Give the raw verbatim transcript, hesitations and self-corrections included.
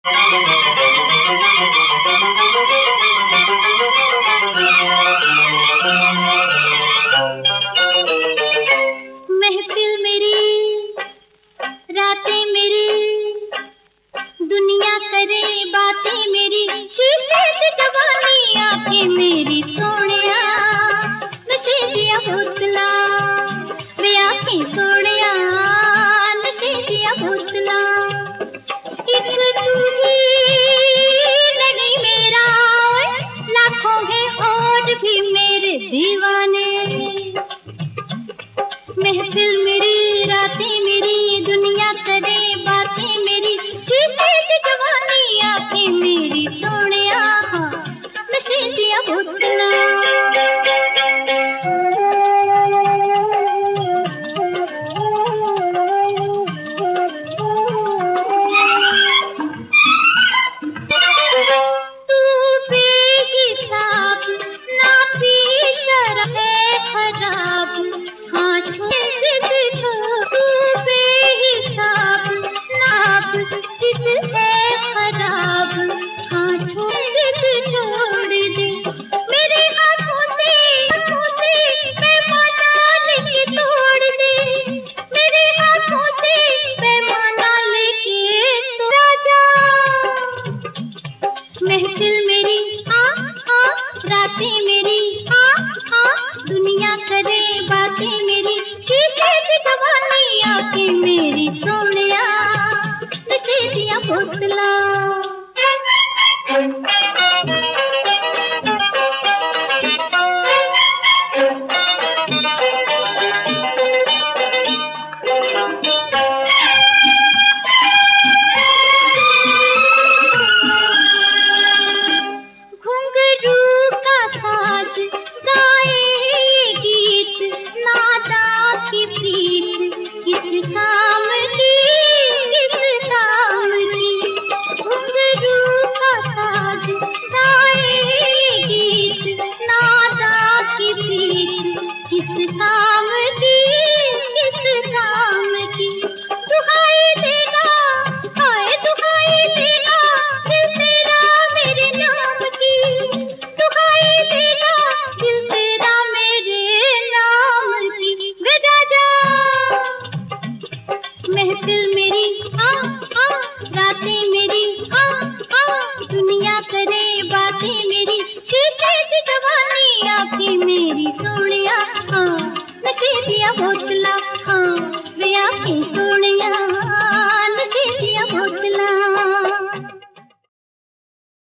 महफिल मेरी, रातें मेरी, दुनिया करे बातें मेरी, शीशे से जवानी आंखें मेरी सोनिया, नशे दिया बोतला वे आंखें सोनिया, नशे दिया बोतला। एक तू ही नहीं मेरा, लाखों हैं और भी मेरे दीवाने। महफिल मेरी, रातें मेरी, दुनिया करे बातें मेरी, शीशे से जवानी आंखें मेरी सोनिया, नशे दिया बोतला। तू बेहिसाब ना पी शराब है खराब, हाँ छोड़ दे छोड़, तू बेहिसाब नाप जिद है खराब, हाँ छोड़ दे छोड़ दे। मेरे हाथों से हाथों से पैमाना लेके तोड़ दे, मेरे हाथों से पैमाना लेके तोड़ जा। महफिल मेरी आ आ, रातें मेरी आ आ, दुनिया करे बातें मेरी, शीशे से जवानी आंखें मेरी सोनिया, नशे दिया बोतला।